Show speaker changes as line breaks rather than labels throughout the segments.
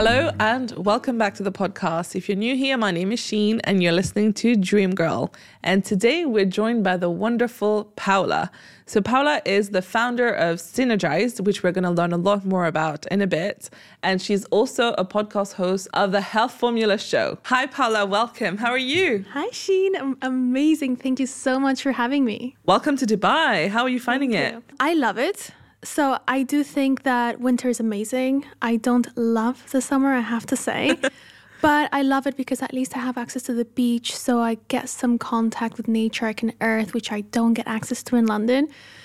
Hello and welcome back to the podcast. If you're new here, my name is Sheen and you're listening to Dream Girl. And today we're joined by the wonderful Paula. So Paula is the founder of Synergized, which we're going to learn a lot more about in a bit. And she's also a podcast host of the Health Formula Show. Hi Paula, welcome. How are you?
Hi Sheen, I'm amazing. Thank you so much for having me.
Welcome to Dubai. How are you finding it?
I love it. So I do think that winter is amazing. I don't love the summer, I have to say. But I love it because at least I have access to the beach. So I get some contact with nature, I can earth, which I don't get access to in London.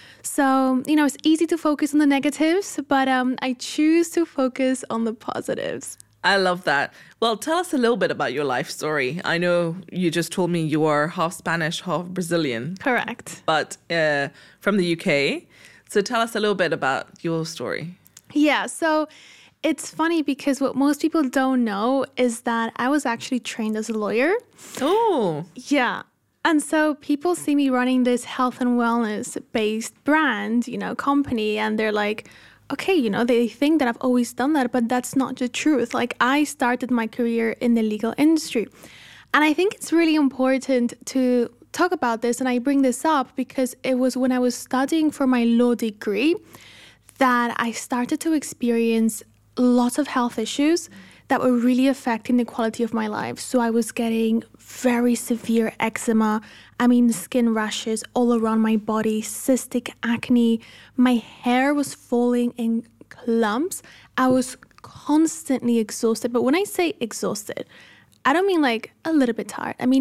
So, it's easy to focus on the negatives, but I choose to focus on the positives.
I love that. Well, tell us a little bit about your life story. I know you just told me you are half Spanish, half Brazilian.
Correct.
But from the UK. So tell us a little bit about your story.
Yeah, so it's funny because what most people don't know is that I was actually trained as a lawyer.
Oh.
Yeah. And so people see me running this health and wellness based brand, company, and they're like, okay, they think that I've always done that, but that's not the truth. Like, I started my career in the legal industry. And I think it's really important to talk about this, and I bring this up because it was when I was studying for my law degree that I started to experience lots of health issues that were really affecting the quality of my life. So I was getting very severe eczema, skin rashes all around my body, cystic acne, my hair was falling in clumps. I was constantly exhausted, but when I say exhausted, I don't mean like a little bit tired. I mean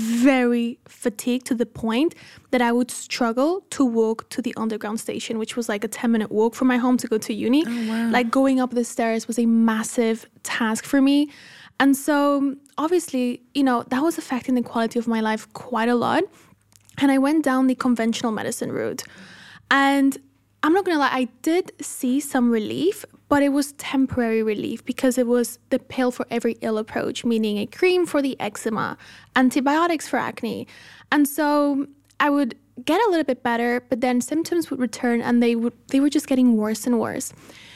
very fatigued to the point that I would struggle to walk to the underground station, which was like a 10-minute walk from my home to go to uni.
Oh, wow.
Like going up the stairs was a massive task for me. And so obviously, that was affecting the quality of my life quite a lot. And I went down the conventional medicine route. And I'm not going to lie, I did see some relief, but it was temporary relief because it was the pill for every ill approach, meaning a cream for the eczema, antibiotics for acne. And so I would get a little bit better, but then symptoms would return and they were just getting worse and worse.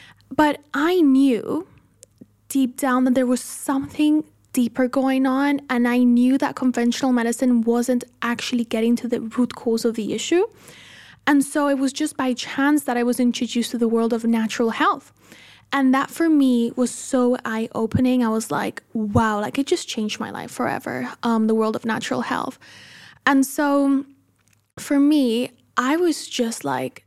But I knew deep down that there was something deeper going on, and I knew that conventional medicine wasn't actually getting to the root cause of the issue. And so it was just by chance that I was introduced to the world of natural health. And that for me was so eye-opening. I was like, wow, like it just changed my life forever, the world of natural health. And so for me, I was just like,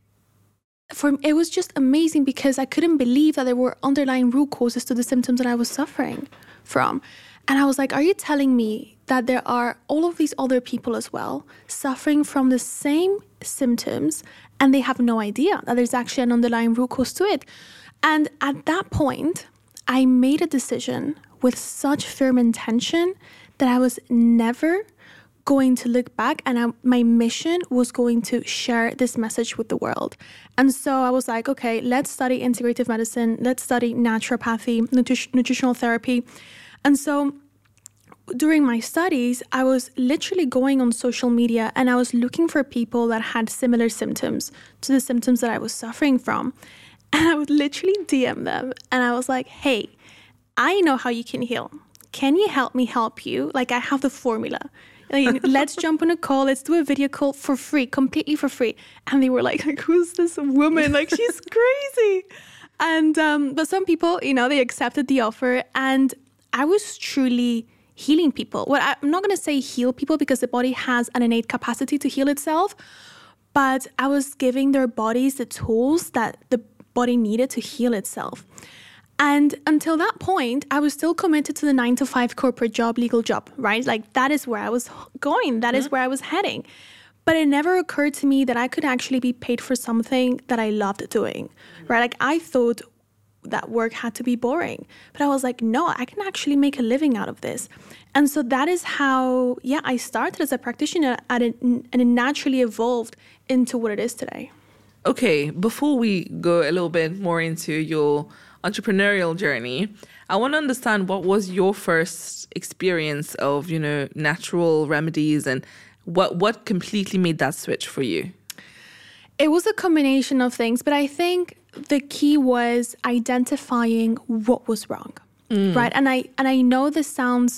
it was just amazing because I couldn't believe that there were underlying root causes to the symptoms that I was suffering from. And I was like, are you telling me that there are all of these other people as well suffering from the same symptoms and they have no idea that there's actually an underlying root cause to it? And at that point, I made a decision with such firm intention that I was never going to look back, and my mission was going to share this message with the world. And so I was like, okay, let's study integrative medicine, let's study naturopathy, nutritional therapy. And so during my studies, I was literally going on social media and I was looking for people that had similar symptoms to the symptoms that I was suffering from. And I would literally DM them and I was like, hey, I know how you can heal. Can you help me help you? Like, I have the formula. Let's jump on a call. Let's do a video call for free, completely for free. And they were like, who's this woman? Like, she's crazy. And but some people, they accepted the offer, and I was truly healing people. Well, I'm not going to say heal people because the body has an innate capacity to heal itself, but I was giving their bodies the tools that the body needed to heal itself. And until that point, I was still committed to the 9-to-5 corporate job, legal job, right? Like, that is where I was going. That is where I was heading. But it never occurred to me that I could actually be paid for something that I loved doing, right? Like, I thought that work had to be boring. But I was like, no, I can actually make a living out of this. And so that is how, I started as a practitioner and it naturally evolved into what it is today.
Okay, before we go a little bit more into your entrepreneurial journey, I want to understand what was your first experience of, natural remedies, and what completely made that switch for you?
It was a combination of things, but I think the key was identifying what was wrong. right? And I know this sounds,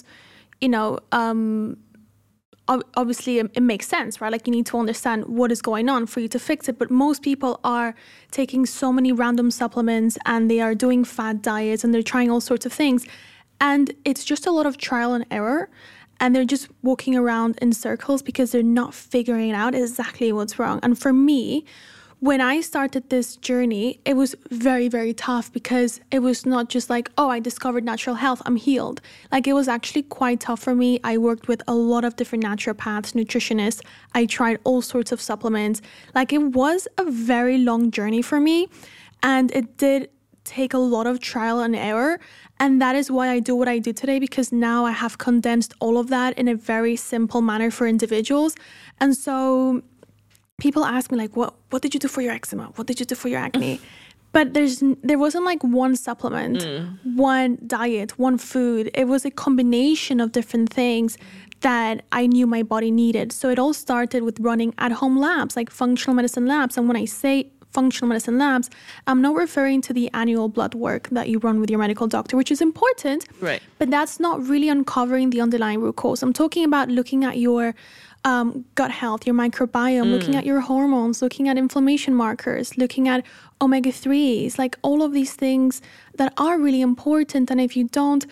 obviously it makes sense, right? Like you need to understand what is going on for you to fix it. But most people are taking so many random supplements and they are doing fad diets and they're trying all sorts of things. And it's just a lot of trial and error. And they're just walking around in circles because they're not figuring out exactly what's wrong. And for me, when I started this journey, it was very, very tough because it was not just like, oh, I discovered natural health, I'm healed. Like it was actually quite tough for me. I worked with a lot of different naturopaths, nutritionists. I tried all sorts of supplements. Like it was a very long journey for me. And it did take a lot of trial and error. And that is why I do what I do today, because now I have condensed all of that in a very simple manner for individuals. And so people ask me like, what did you do for your eczema? What did you do for your acne? But there wasn't like one supplement, one diet, one food. It was a combination of different things that I knew my body needed. So it all started with running at-home labs, like functional medicine labs. And when I say functional medicine labs, I'm not referring to the annual blood work that you run with your medical doctor, which is important,
right?
But that's not really uncovering the underlying root cause. I'm talking about looking at your gut health, your microbiome, looking at your hormones, looking at inflammation markers, looking at omega-3s, like all of these things that are really important. And if you don't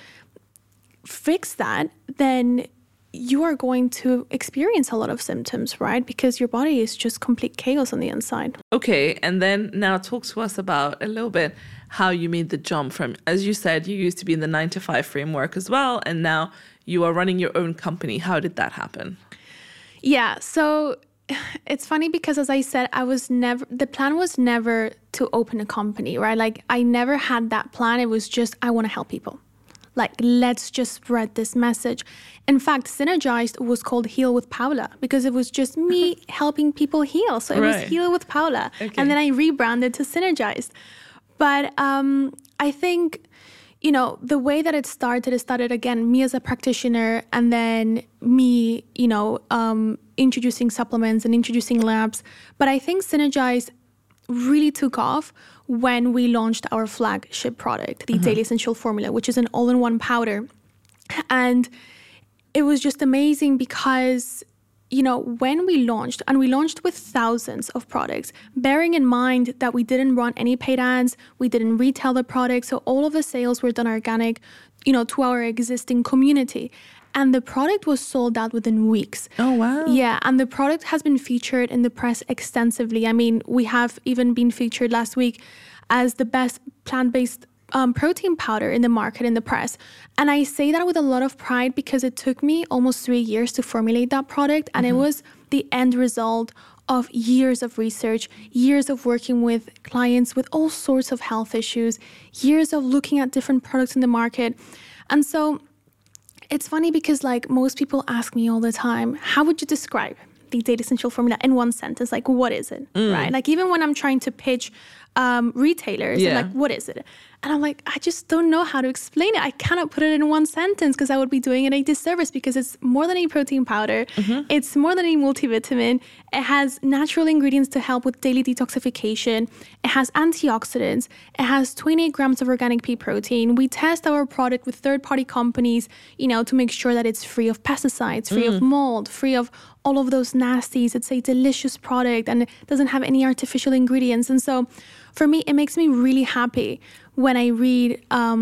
fix that, then you are going to experience a lot of symptoms, right? Because your body is just complete chaos on the inside.
Okay, and then now talk to us about a little bit how you made the jump from, as you said, you used to be in the 9-to-5 framework as well, and now you are running your own company. How did that happen?
Yeah, so it's funny because as I said, the plan was never to open a company, right? Like I never had that plan. It was just, I want to help people. Like, let's just spread this message. In fact, Synergized was called Heal with Paula because it was just me helping people heal. So it was Heal with Paula. Okay. And then I rebranded to Synergized. But I think, the way that it started again, me as a practitioner and then me, introducing supplements and introducing labs. But I think Synergized really took off when we launched our flagship product, the Daily Essential Formula, which is an all-in-one powder. And it was just amazing because, when we launched with thousands of products, bearing in mind that we didn't run any paid ads, we didn't retail the product. So all of the sales were done organic, to our existing community. And the product was sold out within weeks.
Oh, wow.
Yeah, and the product has been featured in the press extensively. I mean, we have even been featured last week as the best plant-based protein powder in the market in the press. And I say that with a lot of pride because it took me almost 3 years to formulate that product. And it was the end result of years of research, years of working with clients with all sorts of health issues, years of looking at different products in the market. And so it's funny because like most people ask me all the time, how would you describe the Daily Essential Formula in one sentence? Like, what is it? Right? Like even when I'm trying to pitch retailers, they're like, what is it? And I'm like, I just don't know how to explain it. I cannot put it in one sentence because I would be doing it a disservice because it's more than a protein powder. It's more than a multivitamin. It has natural ingredients to help with daily detoxification. It has antioxidants. It has 28 grams of organic pea protein. We test our product with third-party companies, to make sure that it's free of pesticides, free of mold, free of all of those nasties. It's a delicious product and it doesn't have any artificial ingredients. And so for me, it makes me really happy when I read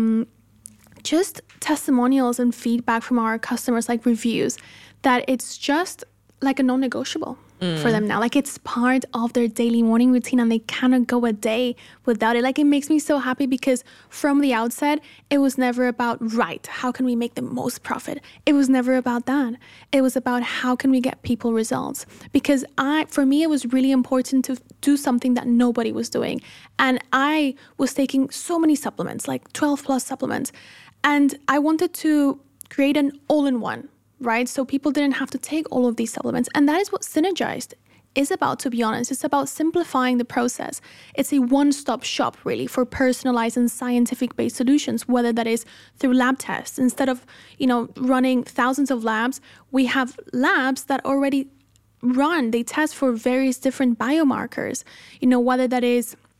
just testimonials and feedback from our customers, like reviews, that it's just like a non-negotiable for them now. Like it's part of their daily morning routine and they cannot go a day without it. Like it makes me so happy because from the outset, it was never about, how can we make the most profit? It was never about that. It was about how can we get people results? Because for me, it was really important to do something that nobody was doing. And I was taking so many supplements, like 12 plus supplements. And I wanted to create an all-in-one, right? So people didn't have to take all of these supplements. And that is what Synergized is about, to be honest. It's about simplifying the process. It's a one-stop shop, really, for personalized and scientific-based solutions, whether that is through lab tests. Instead of, running thousands of labs, we have labs that already they test for various different biomarkers, whether that is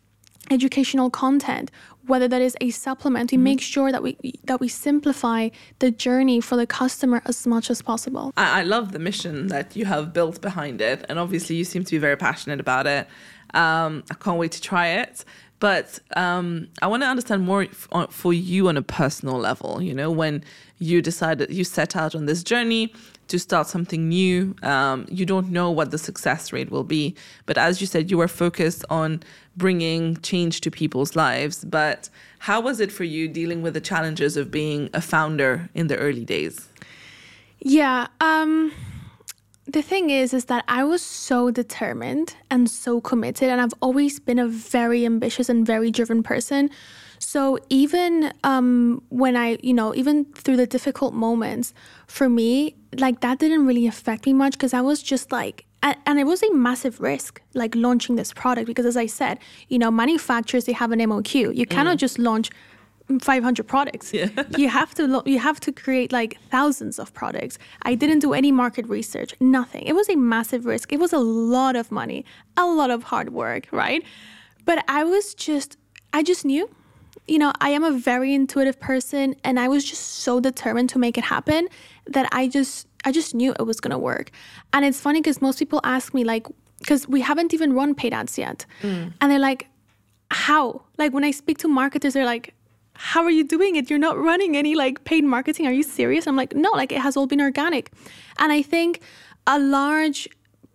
educational content, whether that is a supplement. We make sure that we simplify the journey for the customer as much as possible.
I love the mission that you have built behind it, and obviously you seem to be very passionate about it. I can't wait to try it. But I want to understand more for you on a personal level, you know, when you decided, you set out on this journey to start something new. You don't know what the success rate will be. But as you said, you were focused on bringing change to people's lives. But how was it for you dealing with the challenges of being a founder in the early days?
Yeah. The thing is that I was so determined and so committed, and I've always been a very ambitious and very driven person. So even when even through the difficult moments for me, like that didn't really affect me much, because I was just like, and it was a massive risk, like launching this product, because as I said, you know, manufacturers, they have an MOQ. You cannot just launch 500 products. Yeah. You have to create like thousands of products. I didn't do any market research, nothing. It was a massive risk. It was a lot of money, a lot of hard work, right? But I just knew, you know, I am a very intuitive person, and I was just so determined to make it happen that I just knew it was going to work. And it's funny because most people ask me, like, because we haven't even run paid ads yet. And they're like, how? Like when I speak to marketers, they're like, how are you doing it? You're not running any like paid marketing. Are you serious? I'm like, no, like it has all been organic. And I think a large,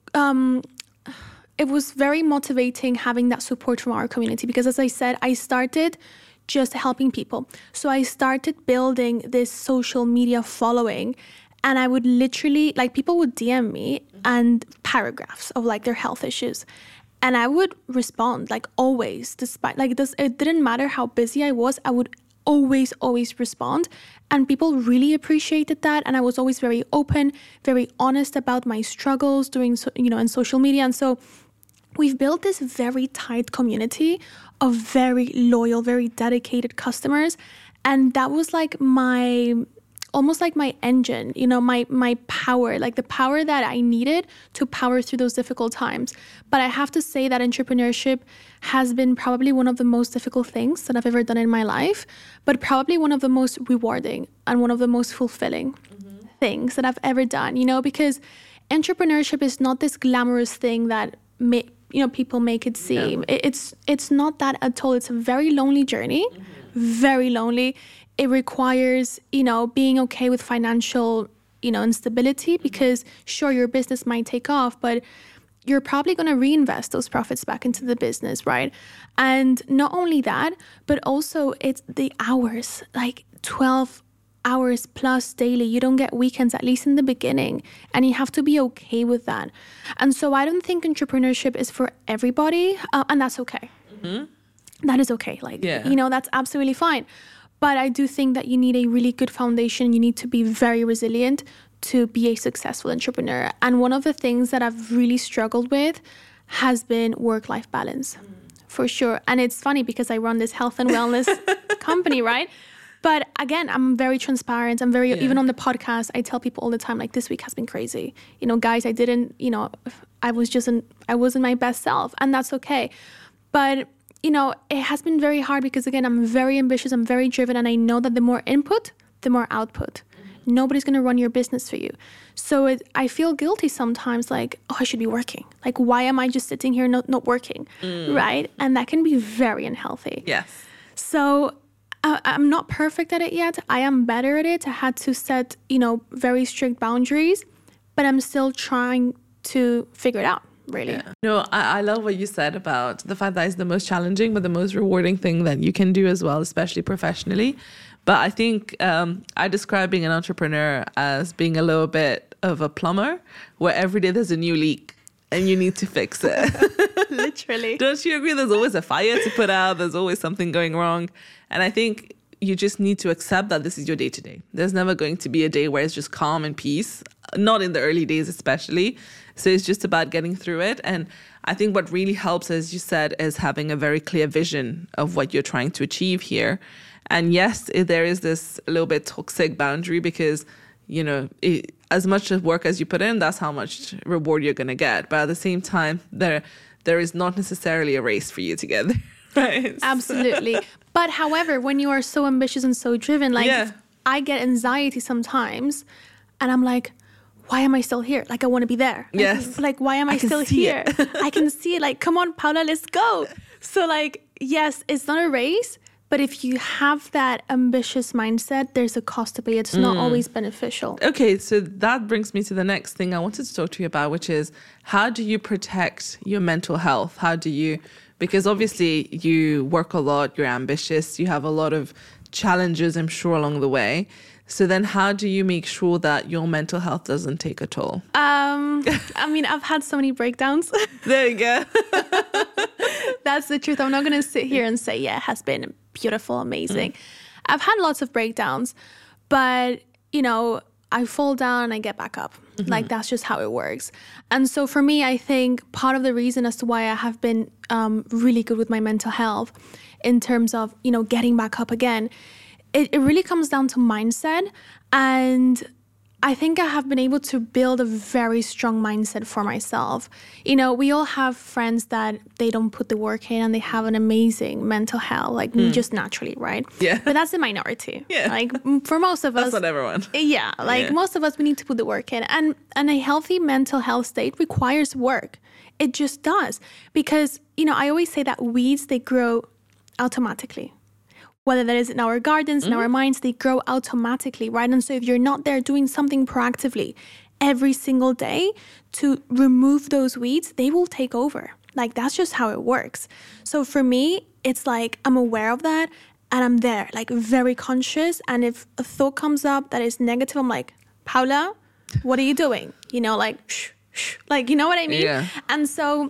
it was very motivating having that support from our community, because as I said, I started just helping people. So I started building this social media following, and I would literally, like, people would DM me and paragraphs of like their health issues. And I would respond, like, always, despite, like, this, it didn't matter how busy I was, I would always respond. And people really appreciated that. And I was always very open, very honest about my struggles doing, in social media. And so we've built this very tight community of very loyal, very dedicated customers. And that was like almost like my engine, you know, my power, like the power that I needed to power through those difficult times. But I have to say that entrepreneurship has been probably one of the most difficult things that I've ever done in my life, but probably one of the most rewarding and one of the most fulfilling things that I've ever done, you know, because entrepreneurship is not this glamorous thing that people make it seem. Yeah. It's not that at all. It's a very lonely journey, very lonely. It requires, you know, being okay with financial, you know, instability, because sure, your business might take off, but you're probably going to reinvest those profits back into the business, right? And not only that, but also it's the hours, like 12 hours plus daily. You don't get weekends, at least in the beginning, and you have to be okay with that. And so I don't think entrepreneurship is for everybody, and that's okay. That is okay. Like, you know, that's absolutely fine. But I do think that you need a really good foundation. You need to be very resilient to be a successful entrepreneur. And one of the things that I've really struggled with has been work-life balance, for sure. And it's funny because I run this health and wellness company, right? But again, I'm very transparent. I'm very, even on the podcast, I tell people all the time, like, this week has been crazy. You know, guys, I wasn't my best self, and that's okay. But you know, it has been very hard because, again, I'm very ambitious, I'm very driven, and I know that the more input, the more output. Nobody's going to run your business for you. So I feel guilty sometimes, like, oh, I should be working. Like, why am I just sitting here not working, right? And that can be very unhealthy.
Yes.
So I'm not perfect at it yet. I am better at it. I had to set, you know, very strict boundaries, but I'm still trying to figure it out. Really.
Yeah. No, I love what you said about the fact that it's the most challenging, but the most rewarding thing that you can do as well, especially professionally. But I think I describe being an entrepreneur as being a little bit of a plumber, where every day there's a new leak and you need to fix it.
Literally.
Don't you agree? There's always a fire to put out. There's always something going wrong. And I think you just need to accept that this is your day to day. There's never going to be a day where it's just calm and peace, not in the early days especially. So it's just about getting through it. And I think what really helps, as you said, is having a very clear vision of what you're trying to achieve here. And yes, there is this a little bit toxic boundary because, you know, as much work as you put in, that's how much reward you're going to get. But at the same time, there is not necessarily a race for you to get there. Right.
Absolutely. But however, when you are so ambitious and so driven, like
Yeah.
I get anxiety sometimes and I'm like, why am I still here? Like, I want to be there. Like,
Yes.
Like, why am I
can
still
see
here?
it.
I can see it. Like, come on, Paula, let's go. So like, yes, it's not a race, but if you have that ambitious mindset, there's a cost to pay. It's not always beneficial.
Okay, so that brings me to the next thing I wanted to talk to you about, which is how do you protect your mental health? How do you, because obviously you work a lot, you're ambitious, you have a lot of challenges, I'm sure, along the way. So then how do you make sure that your mental health doesn't take a toll?
I mean, I've had so many breakdowns.
There you go.
That's the truth. I'm not going to sit here and say, yeah, it has been beautiful, amazing. I've had lots of breakdowns, but, you know, I fall down and I get back up. Like, that's just how it works. And so for me, I think part of the reason as to why I have been really good with my mental health in terms of, you know, getting back up again, it really comes down to mindset. And I think I have been able to build a very strong mindset for myself. You know, we all have friends that they don't put the work in and they have an amazing mental health, like just naturally, right?
Yeah.
But that's the minority.
Yeah.
Like for most of us.
That's not everyone.
Yeah. Like most of us, we need to put the work in. And a healthy mental health state requires work. It just does. Because, you know, I always say that weeds, they grow automatically. Whether that is in our gardens, in our minds, they grow automatically, right? And so if you're not there doing something proactively every single day to remove those weeds, they will take over. Like, that's just how it works. So for me, it's like I'm aware of that and I'm there, like very conscious. And if a thought comes up that is negative, I'm like, Paula, what are you doing? You know, like, shh, shh. Like, you know what I mean?
Yeah.
And so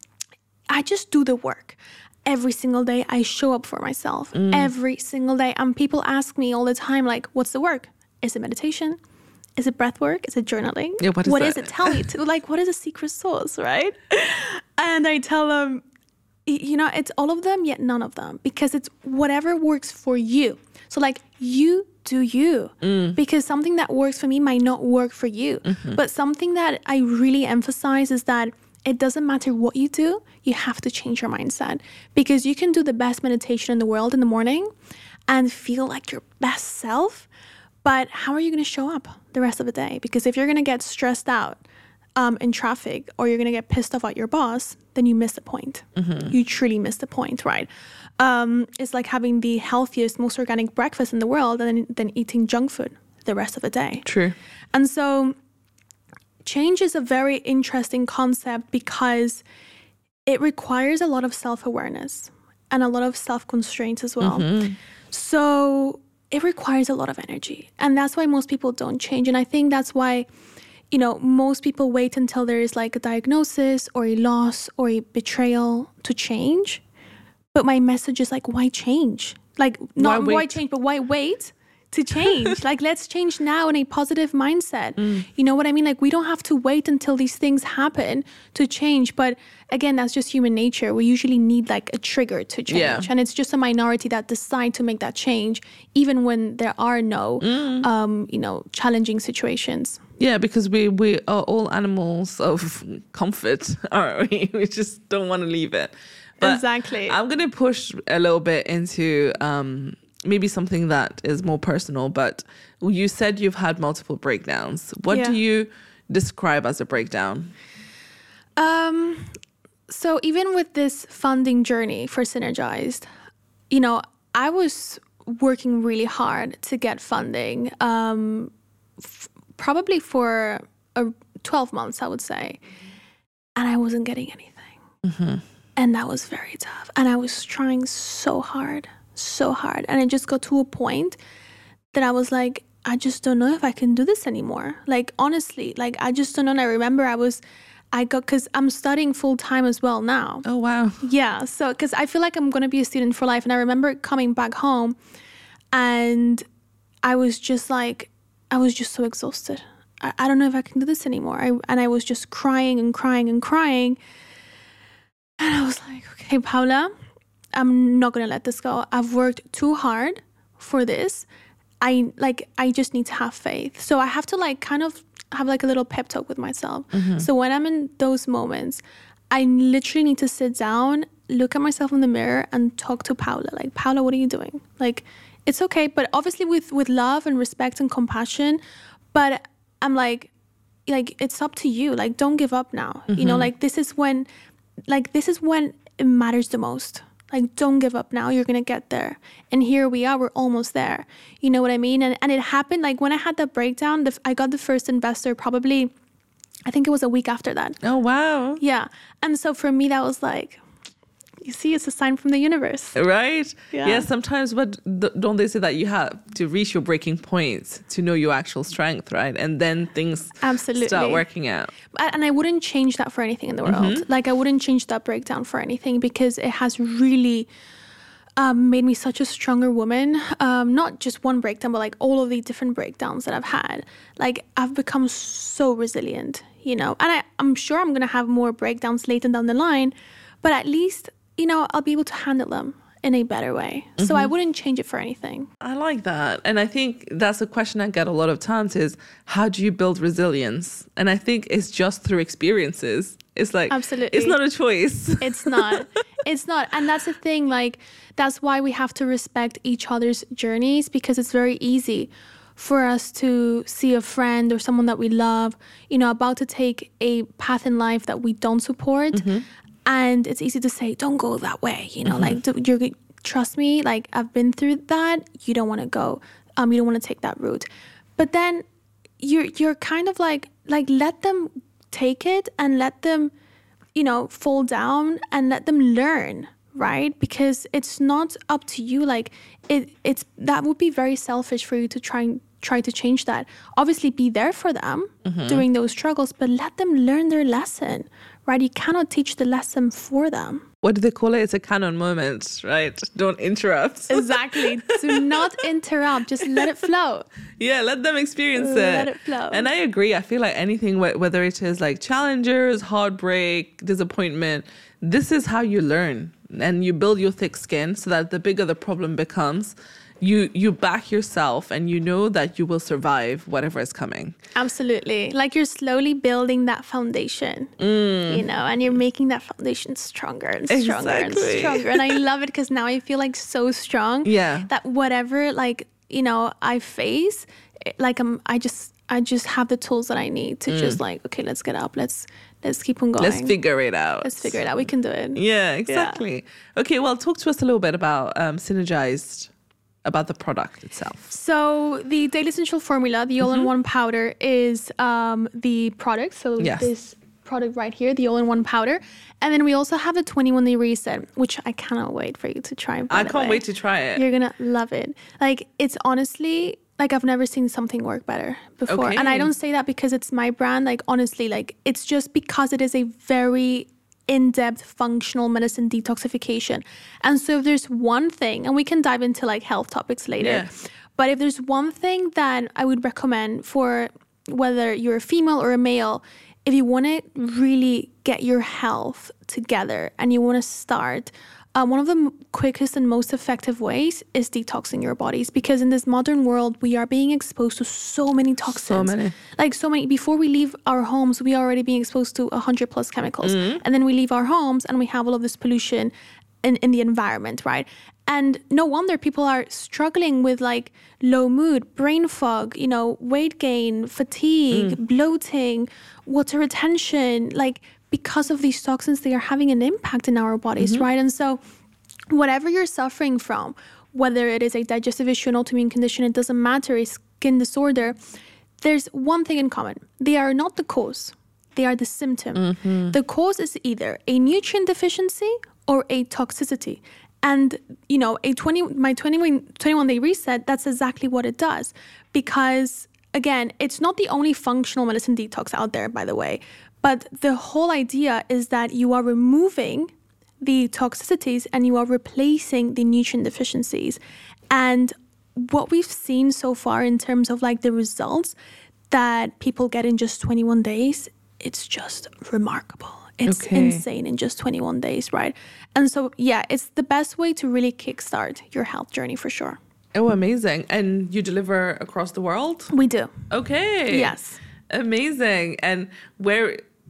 I just do the work. Every single day, I show up for myself. Every single day. And people ask me all the time, like, what's the work? Is it meditation? Is it breath work? Is it journaling?
Yeah, what is that?
it? Tell me. Like, what is a secret sauce, right? And I tell them, you know, it's all of them, yet none of them. Because it's whatever works for you. So, like, you do you. Because something that works for me might not work for you. But something that I really emphasize is that it doesn't matter what you do, you have to change your mindset. Because you can do the best meditation in the world in the morning and feel like your best self, but how are you going to show up the rest of the day? Because if you're going to get stressed out in traffic or you're going to get pissed off at your boss, then you miss the point. You truly miss the point, right? It's like having the healthiest, most organic breakfast in the world and then eating junk food the rest of the day.
True.
And so change is a very interesting concept because it requires a lot of self-awareness and a lot of self-constraints as well. So it requires a lot of energy. And that's why most people don't change. And I think that's why, you know, most people wait until there is like a diagnosis or a loss or a betrayal to change. But my message is like, why change? Like, not why change, but why wait to change? Like, let's change now in a positive mindset. You know what I mean? Like, we don't have to wait until these things happen to change. But again, that's just human nature. We usually need like a trigger to change.
Yeah.
And it's just a minority that decide to make that change, even when there are no, you know, challenging situations.
Yeah, because we are all animals of comfort, aren't we? We just don't want to leave it. But
Exactly.
I'm going to push a little bit into maybe something that is more personal, but you said you've had multiple breakdowns. What do you describe as a breakdown?
So even with this funding journey for Synergized, you know, I was working really hard to get funding, probably for 12 months, I would say. And I wasn't getting anything. And that was very tough. And I was trying so hard. And it just got to a point that I was like, I just don't know if I can do this anymore. Like, honestly, like, I just don't know. And I remember because I'm studying full time as well now.
Oh, wow.
Yeah. So, because I feel like I'm going to be a student for life. And I remember coming back home and I was just so exhausted. I don't know if I can do this anymore. I was just crying and crying and crying. And I was like, okay, Paula, I'm not going to let this go. I've worked too hard for this. I just need to have faith. So I have to like kind of have like a little pep talk with myself. So when I'm in those moments, I literally need to sit down, look at myself in the mirror and talk to Paula. Like, Paula, what are you doing? Like, it's okay. But obviously with love and respect and compassion. But I'm like, it's up to you. Like, don't give up now. You know, like, this is when it matters the most. Like, don't give up now. You're going to get there. And here we are. We're almost there. You know what I mean? And it happened, like, when I had that breakdown, I got the first investor probably, I think it was a week after that.
Oh, wow.
Yeah. And so for me, that was like, you see, it's a sign from the universe.
Right?
Yeah.
Sometimes, but don't they say that you have to reach your breaking point to know your actual strength, right? And then things
Absolutely
start working out.
And I wouldn't change that for anything in the world. Like, I wouldn't change that breakdown for anything, because it has really made me such a stronger woman. Not just one breakdown, but like all of the different breakdowns that I've had. Like, I've become so resilient, you know. And I'm sure I'm going to have more breakdowns later down the line, but at least, you know, I'll be able to handle them in a better way. So I wouldn't change it for anything.
I like that. And I think that's a question I get a lot of times is, how do you build resilience? And I think it's just through experiences. It's like,
Absolutely.
It's not a choice.
It's not. It's not. And that's the thing. Like, that's why we have to respect each other's journeys, because it's very easy for us to see a friend or someone that we love, you know, about to take a path in life that we don't support. And it's easy to say, don't go that way, you know, like, trust me, like, I've been through that. You don't want to go. You don't want to take that route. But then you're kind of like let them take it and let them, you know, fall down and let them learn, right? Because it's not up to you. Like, it's that would be very selfish for you to try to change that. Obviously, be there for them during those struggles, but let them learn their lesson, right? You cannot teach the lesson for them.
What do they call it? It's a canon moment, right? Don't interrupt.
Exactly. Do not interrupt. Just let it flow.
Yeah, let them experience it.
Let it flow.
And I agree. I feel like anything, whether it is like challenges, heartbreak, disappointment, this is how you learn. And you build your thick skin so that the bigger the problem becomes, you back yourself and you know that you will survive whatever is coming.
Absolutely. Like, you're slowly building that foundation, you know, and you're making that foundation stronger and stronger and stronger. And I love it, because now I feel like so strong that whatever, like, you know, I face, like, I just have the tools that I need to just like, okay, let's get up. Let's keep on going.
Let's figure it out.
We can do it.
Yeah, exactly. Yeah. Okay, well, talk to us a little bit about Synergized, about the product itself.
So the Daily Essential Formula, the all-in-one powder, is the product. So this product right here, the all-in-one powder. And then we also have the 21-day reset, which I cannot wait for you to try.
I can't wait to try it.
You're going to love it. Like, it's honestly, like, I've never seen something work better before.
Okay.
And I don't say that because it's my brand. Like, honestly, like, it's just because it is a very in-depth functional medicine detoxification. And so if there's one thing, and we can dive into like health topics later, but if there's one thing that I would recommend for whether you're a female or a male, if you want to really get your health together and you want to start, one of the quickest and most effective ways is detoxing your bodies, because in this modern world, we are being exposed to so many toxins. So many. Before we leave our homes, we are already being exposed to 100+ chemicals. And then we leave our homes and we have all of this pollution in the environment, right? And no wonder people are struggling with like low mood, brain fog, you know, weight gain, fatigue, bloating, water retention, like, because of these toxins, they are having an impact in our bodies, right? And so whatever you're suffering from, whether it is a digestive issue, an autoimmune condition, it doesn't matter, a skin disorder, there's one thing in common. They are not the cause. They are the symptom. The cause is either a nutrient deficiency or a toxicity. And, you know, my 21-day reset, that's exactly what it does. Because, again, it's not the only functional medicine detox out there, by the way. But the whole idea is that you are removing the toxicities and you are replacing the nutrient deficiencies. And what we've seen so far in terms of like the results that people get in just 21 days, it's just remarkable. It's insane in just 21 days, right? And so, yeah, it's the best way to really kickstart your health journey for sure.
Oh, amazing. And you deliver across the world?
We do.
Okay.
Yes.
Amazing. And where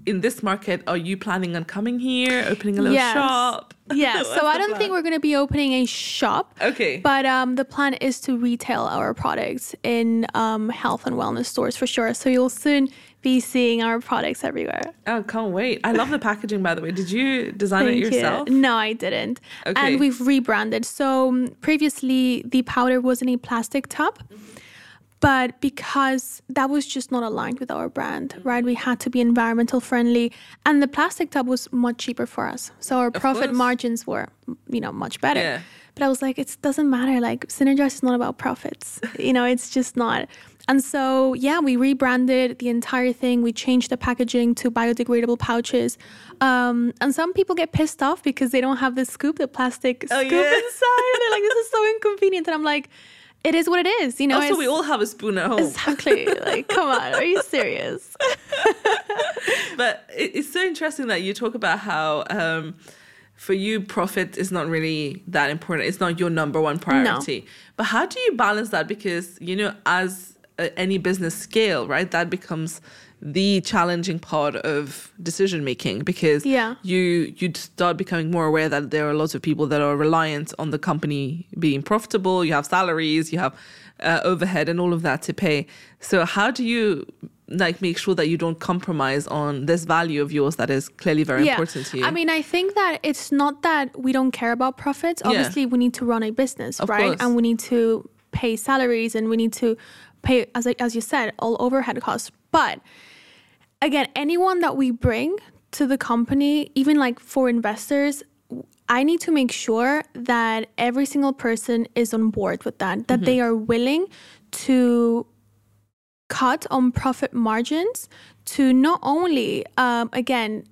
in this market, are you planning on coming here, opening a little shop?
Yeah, so I don't think we're going to be opening a shop.
Okay.
But the plan is to retail our products in health and wellness stores for sure. So you'll soon be seeing our products everywhere.
Oh, can't wait. I love the packaging, by the way. Did you design it yourself?
No, I didn't.
Okay.
And we've rebranded. So previously, the powder was in a plastic tub. But because that was just not aligned with our brand, right? We had to be environmental friendly. And the plastic tub was much cheaper for us. So our profit margins were, much better.
Yeah.
But I was like, it doesn't matter. Like, Synergize is not about profits. It's just not. And so, we rebranded the entire thing. We changed the packaging to biodegradable pouches. And some people get pissed off because they don't have the plastic scoop inside. And they're like, this is so inconvenient. And I'm like, it is what it is,
Also, we all have a spoon at home.
Exactly. Like, come on, are you serious?
But it's so interesting that you talk about how for you, profit is not really that important. It's not your number one priority. No. But how do you balance that? Because, as any business scale, right, that becomes the challenging part of decision making, because you start becoming more aware that there are lots of people that are reliant on the company being profitable. You have salaries, you have overhead and all of that to pay. So how do you make sure that you don't compromise on this value of yours that is clearly very important to you?
I mean, I think that it's not that we don't care about profits. Obviously, we need to run a business,
of
right?
Course.
And we need to pay salaries and we need to pay, as you said, all overhead costs. But again, anyone that we bring to the company, even for investors, I need to make sure that every single person is on board with that they are willing to cut on profit margins to not only, again,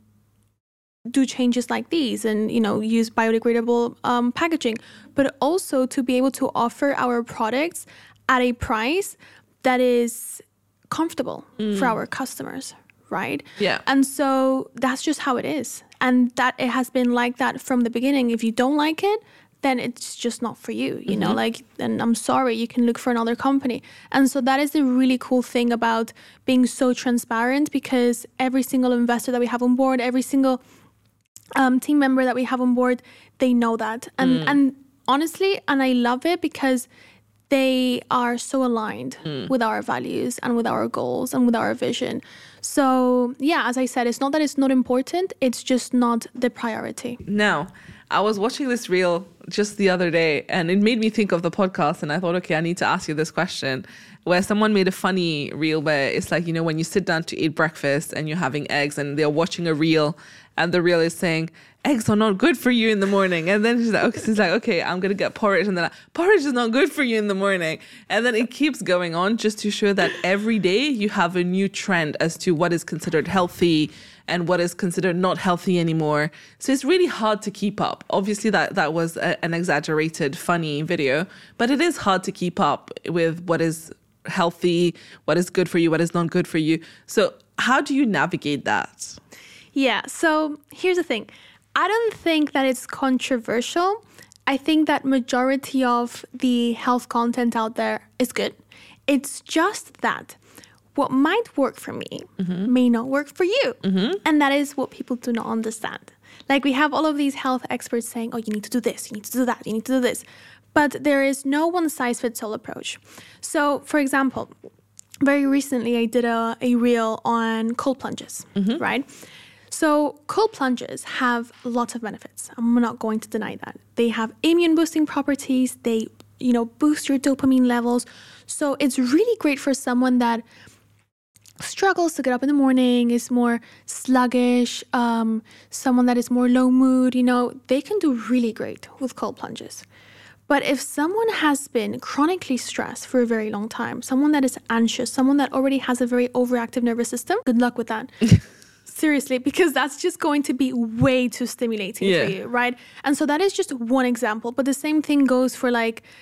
do changes like these and, use biodegradable packaging, but also to be able to offer our products at a price that is comfortable for our customers. Right?
Yeah.
And so that's just how it is. And that it has been like that from the beginning. If you don't like it, then it's just not for you, you know, and I'm sorry, you can look for another company. And so that is the really cool thing about being so transparent, because every single investor that we have on board, every single team member that we have on board, they know that. And honestly, and I love it because they are so aligned with our values and with our goals and with our vision. So, as I said, it's not that it's not important, it's just not the priority.
No, I was watching this reel just the other day and it made me think of the podcast, and I thought, okay, I need to ask you this question, where someone made a funny reel where it's like, when you sit down to eat breakfast and you're having eggs and they're watching a reel and the reel is saying, eggs are not good for you in the morning. And then she's like, okay, I'm going to get porridge. And then porridge is not good for you in the morning. And then it keeps going on just to show that every day you have a new trend as to what is considered healthy and what is considered not healthy anymore. So it's really hard to keep up. Obviously, that was an exaggerated, funny video, but it is hard to keep up with what is healthy, what is good for you, what is not good for you. So how do you navigate that?
Yeah, so here's the thing. I don't think that it's controversial. I think that majority of the health content out there is good. It's just that what might work for me may not work for you. And that is what people do not understand. We have all of these health experts saying, oh, you need to do this, you need to do that, you need to do this. But there is no one-size-fits-all approach. So, for example, very recently I did a reel on cold plunges, right? So cold plunges have lots of benefits. I'm not going to deny that. They have immune boosting properties. They, boost your dopamine levels. So it's really great for someone that struggles to get up in the morning, is more sluggish, someone that is more low mood, they can do really great with cold plunges. But if someone has been chronically stressed for a very long time, someone that is anxious, someone that already has a very overactive nervous system, good luck with that. Seriously, because that's just going to be way too stimulating for you, right? And so that is just one example. But the same thing goes for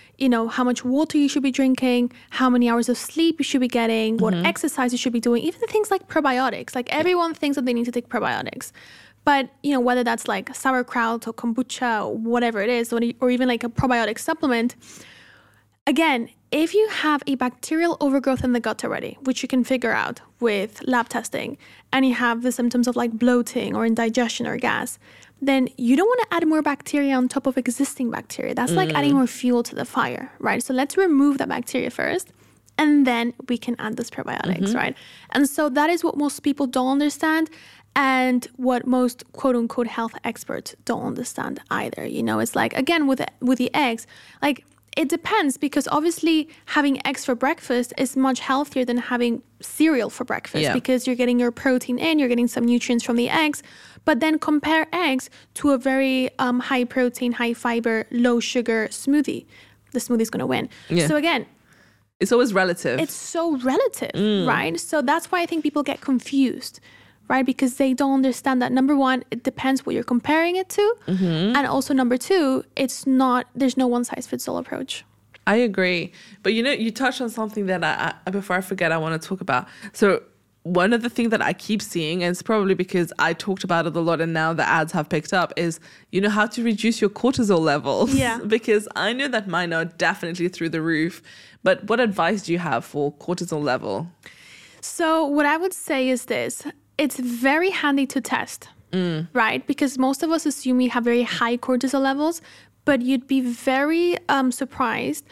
how much water you should be drinking, how many hours of sleep you should be getting, what exercise you should be doing, even things like probiotics. Everyone thinks that they need to take probiotics. But, whether that's sauerkraut or kombucha or whatever it is, or even a probiotic supplement, again, if you have a bacterial overgrowth in the gut already, which you can figure out with lab testing, and you have the symptoms of like bloating or indigestion or gas, then you don't want to add more bacteria on top of existing bacteria. That's like adding more fuel to the fire, right? So let's remove that bacteria first, and then we can add those probiotics, right? And so that is what most people don't understand, and what most quote unquote health experts don't understand either. You know, it's like, again, with the eggs, like, it depends, because obviously having eggs for breakfast is much healthier than having cereal for breakfast, because you're getting your protein in, you're getting some nutrients from the eggs. But then compare eggs to a very high protein, high fiber, low sugar smoothie. The smoothie is going to win. Yeah. So again,
it's always relative.
It's so relative, right? So that's why I think people get confused, right? Because they don't understand that, number one, it depends what you're comparing it to. And also number two, there's no one size fits all approach.
I agree. But you know, you touched on something that I before I forget, I want to talk about. So one of the things that I keep seeing, and it's probably because I talked about it a lot and now the ads have picked up, is, you know, how to reduce your cortisol levels.
Yeah.
Because I know that mine are definitely through the roof. But what advice do you have for cortisol level?
So what I would say is this. It's very handy to test, right? Because most of us assume we have very high cortisol levels, but you'd be very surprised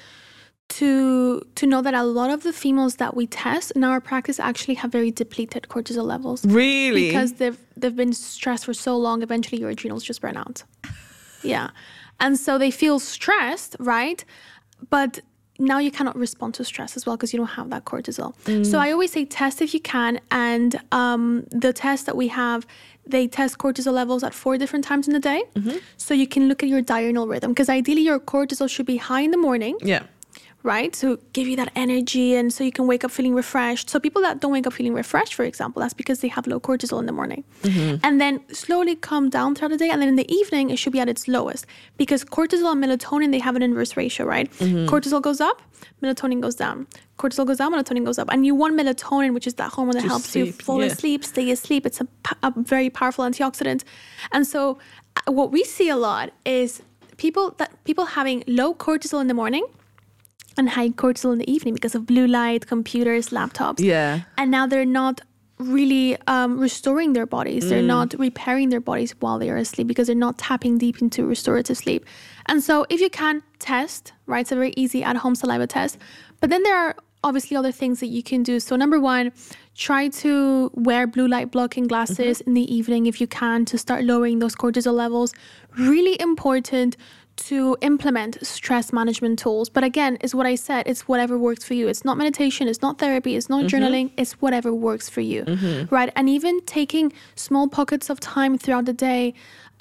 to know that a lot of the females that we test in our practice actually have very depleted cortisol levels.
Really?
Because they've been stressed for so long, eventually your adrenals just burn out. Yeah. And so they feel stressed, right? But now you cannot respond to stress as well because you don't have that cortisol. So I always say test if you can. And the test that we have, they test cortisol levels at 4 different times in the day. So you can look at your diurnal rhythm, because ideally your cortisol should be high in the morning.
Yeah.
Right? So give you that energy, and so you can wake up feeling refreshed. So people that don't wake up feeling refreshed, for example, that's because they have low cortisol in the morning. And then slowly come down throughout the day. And then in the evening, it should be at its lowest, because cortisol and melatonin, they have an inverse ratio, right? Cortisol goes up, melatonin goes down. Cortisol goes down, melatonin goes up. And you want melatonin, which is that hormone that helps you fall asleep, stay asleep. It's a very powerful antioxidant. And so what we see a lot is people having low cortisol in the morning and high cortisol in the evening because of blue light, computers, laptops.
Yeah.
And now they're not really restoring their bodies. They're not repairing their bodies while they are asleep because they're not tapping deep into restorative sleep. And so if you can test, right, it's a very easy at-home saliva test. But then there are obviously other things that you can do. So number one, try to wear blue light blocking glasses in the evening if you can, to start lowering those cortisol levels. Really important to implement stress management tools. But again, is what I said, it's whatever works for you. It's not meditation, it's not therapy, it's not journaling, it's whatever works for you, right? And even taking small pockets of time throughout the day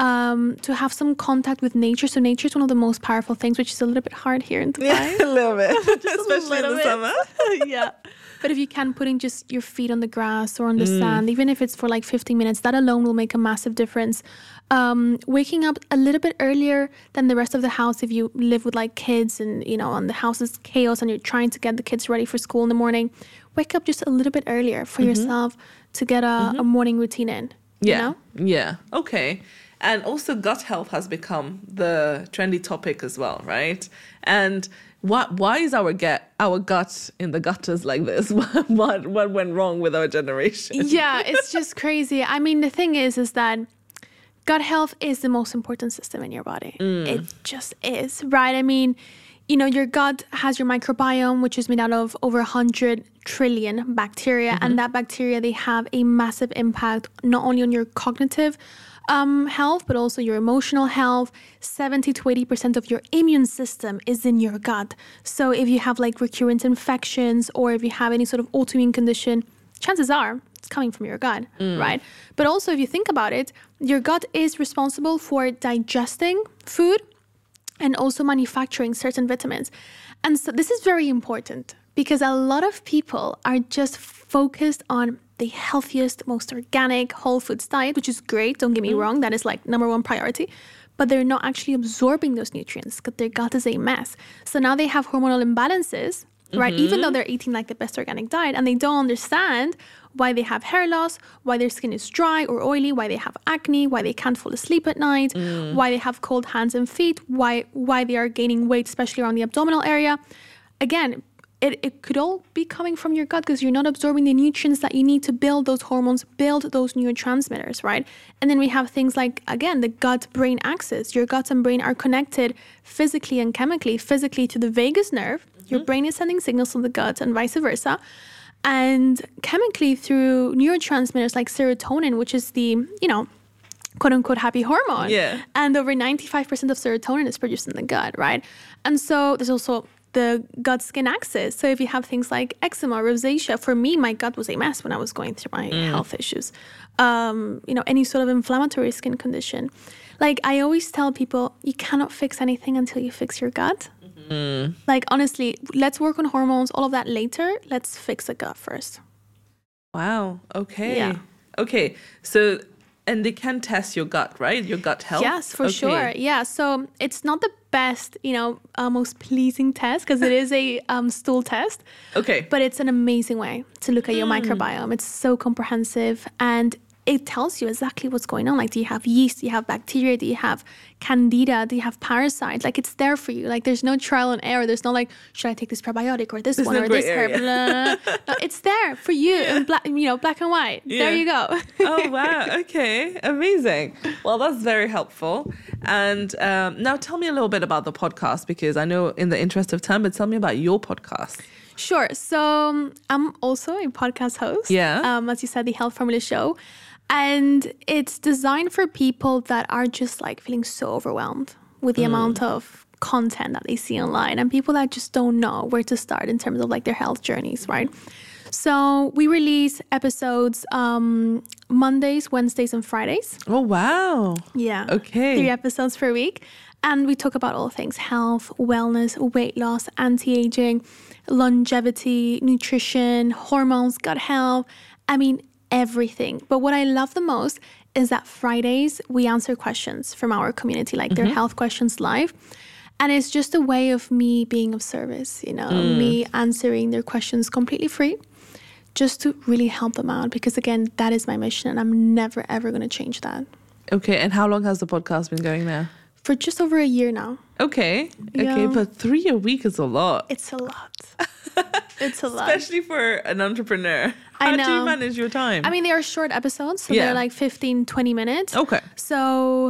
to have some contact with nature. So nature is one of the most powerful things, which is a little bit hard here in Dubai.
Yeah, a little bit, especially in the summer.
Yeah. But if you can, putting just your feet on the grass or on the sand, even if it's for like 15 minutes, that alone will make a massive difference. Waking up a little bit earlier than the rest of the house if you live with like kids and, you know, and the house is chaos and you're trying to get the kids ready for school in the morning. Wake up just a little bit earlier for yourself to get a morning routine in.
Yeah.
You know?
Yeah. Okay. And also gut health has become the trendy topic as well, right? And why is our gut in the gutters like this? What went wrong with our generation?
Yeah, it's just crazy. I mean, the thing is that gut health is the most important system in your body. It just is, right? I mean, you know, your gut has your microbiome, which is made out of over 100 trillion bacteria. And that bacteria, they have a massive impact, not only on your cognitive health, but also your emotional health. 70 to 80% of your immune system is in your gut. So if you have like recurrent infections or if you have any sort of autoimmune condition, chances are it's coming from your gut, right? But also if you think about it, your gut is responsible for digesting food and also manufacturing certain vitamins. And so this is very important because a lot of people are just focused on the healthiest, most organic, whole foods diet, which is great. Don't get me wrong. That is like number one priority. But they're not actually absorbing those nutrients because their gut is a mess. So now they have hormonal imbalances, right? Even though they're eating like the best organic diet, and they don't understand why they have hair loss, why their skin is dry or oily, why they have acne, why they can't fall asleep at night, why they have cold hands and feet, why they are gaining weight, especially around the abdominal area. again, it could all be coming from your gut because you're not absorbing the nutrients that you need to build those hormones, build those neurotransmitters, right? And then we have things like, again, the gut-brain axis. Your gut and brain are connected physically and chemically. Physically to the vagus nerve. Your brain is sending signals to the gut and vice versa. And chemically through neurotransmitters like serotonin, which is the, quote unquote happy hormone.
Yeah.
And over 95% of serotonin is produced in the gut, right? And so there's also the gut skin axis. So if you have things like eczema, rosacea, for me, my gut was a mess when I was going through my health issues. Any sort of inflammatory skin condition. Like I always tell people, you cannot fix anything until you fix your gut. Like honestly, let's work on hormones, all of that later. Let's fix the gut first.
Wow. Okay.
Yeah.
Okay. So, and they can test your gut, right? Your gut health?
Yes, for sure. Yeah. So it's not the best, most pleasing test because it is a stool test.
Okay.
But it's an amazing way to look at your microbiome. It's so comprehensive and it tells you exactly what's going on. Like, do you have yeast? Do you have bacteria? Do you have candida? Do you have parasites? Like, it's there for you. Like, there's no trial and error. There's no like, should I take this probiotic or this one or this herb? No, it's there for you in black and white. Yeah. There you go.
Oh, wow. Okay. Amazing. Well, that's very helpful. And now tell me a little bit about the podcast, because I know in the interest of time, but tell me about your podcast.
Sure. So I'm also a podcast host.
Yeah.
As you said, the Health Formula Show. And it's designed for people that are just like feeling so overwhelmed with the amount of content that they see online and people that just don't know where to start in terms of like their health journeys, right? So we release episodes Mondays, Wednesdays, and Fridays.
Oh, wow.
Yeah.
Okay.
3 episodes per week. And we talk about all things health, wellness, weight loss, anti-aging, longevity, nutrition, hormones, gut health. I mean, everything. But what I love the most is that Fridays we answer questions from our community, like their health questions live. And it's just a way of me being of service, me answering their questions completely free, just to really help them out. Because again, that is my mission and I'm never, ever going to change that.
Okay. And how long has the podcast been going now?
For just over a year now.
Okay.
Yeah.
Okay. But 3 a week is a lot.
It's a lot. It's a lot.
Especially for an entrepreneur. How do you manage your time?
I mean, they are short episodes, so they're like 15, 20 minutes.
Okay.
So,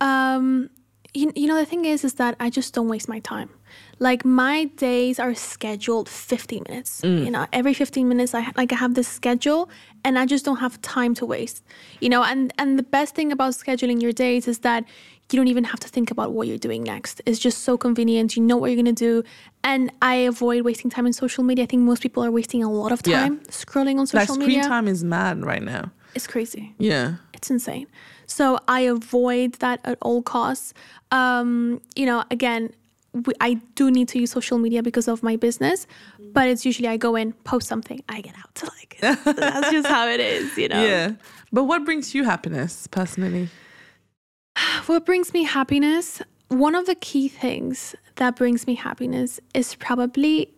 the thing is that I just don't waste my time. Like my days are scheduled 15 minutes. Every 15 minutes I have this schedule and I just don't have time to waste. And the best thing about scheduling your days is that you don't even have to think about what you're doing next. It's just so convenient. You know what you're going to do. And I avoid wasting time in social media. I think most people are wasting a lot of time scrolling on social media.
Screen time is mad right now.
It's crazy.
Yeah.
It's insane. So I avoid that at all costs. Again, I do need to use social media because of my business, but it's usually I go in, post something, I get out. Like, that's just how it is,
Yeah. But what brings you happiness personally?
What brings me happiness? One of the key things that brings me happiness is probably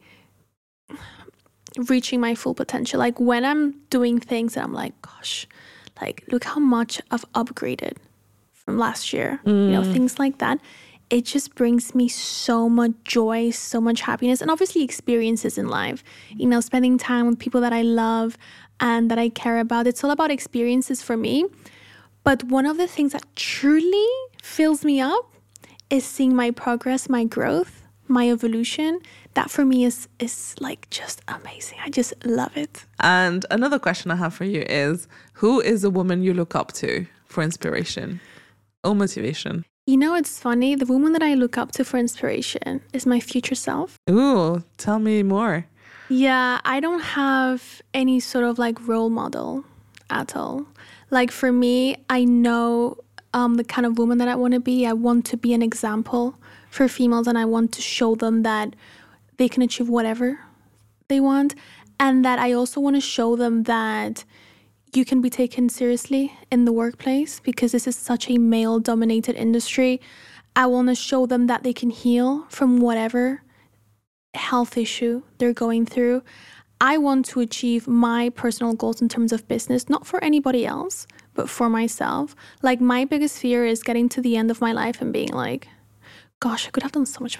reaching my full potential. Like when I'm doing things and I'm like, gosh, like look how much I've upgraded from last year, things like that. It just brings me so much joy, so much happiness, and obviously experiences in life. Spending time with people that I love and that I care about. It's all about experiences for me. But one of the things that truly fills me up is seeing my progress, my growth, my evolution. That for me is like just amazing. I just love it.
And another question I have for you is, who is a woman you look up to for inspiration or motivation?
It's funny. The woman that I look up to for inspiration is my future self.
Ooh, tell me more.
Yeah, I don't have any sort of like role model at all. Like for me, I know the kind of woman that I want to be. I want to be an example for females and I want to show them that they can achieve whatever they want. And that I also want to show them that you can be taken seriously in the workplace because this is such a male-dominated industry. I want to show them that they can heal from whatever health issue they're going through. I want to achieve my personal goals in terms of business, not for anybody else, but for myself. Like my biggest fear is getting to the end of my life and being like, gosh, I could have done so much better.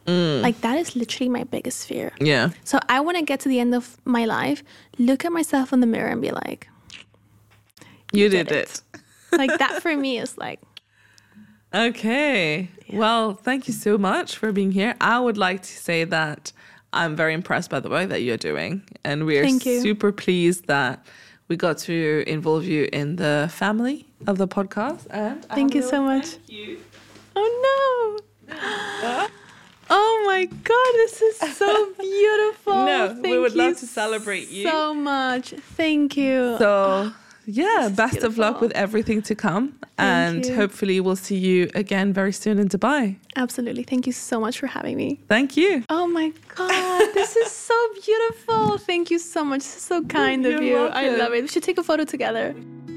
Like that is literally my biggest fear.
Yeah.
So I want to get to the end of my life, look at myself in the mirror and be like,
You did it.
Like that for me is like,
Okay.
Yeah.
Well, thank you so much for being here. I would like to say that I'm very impressed by the work that you're doing. And we're
Thank you.
super pleased that we got to involve you in the family of the podcast. And
Thank you so much.
Thank you.
oh no. Oh my God, this is so beautiful.
No, we
Thank
would love
you
to celebrate you.
so much. Thank you.
So, yeah,
This is
best of luck
beautiful.
with everything to come. And
you.
hopefully we'll see you again very soon in Dubai.
Absolutely. Thank you so much for having me.
Thank you.
Oh my God, this is so beautiful. Thank you so much. This is so kind of
You're
you. I
welcome.
love it. We should take a photo together.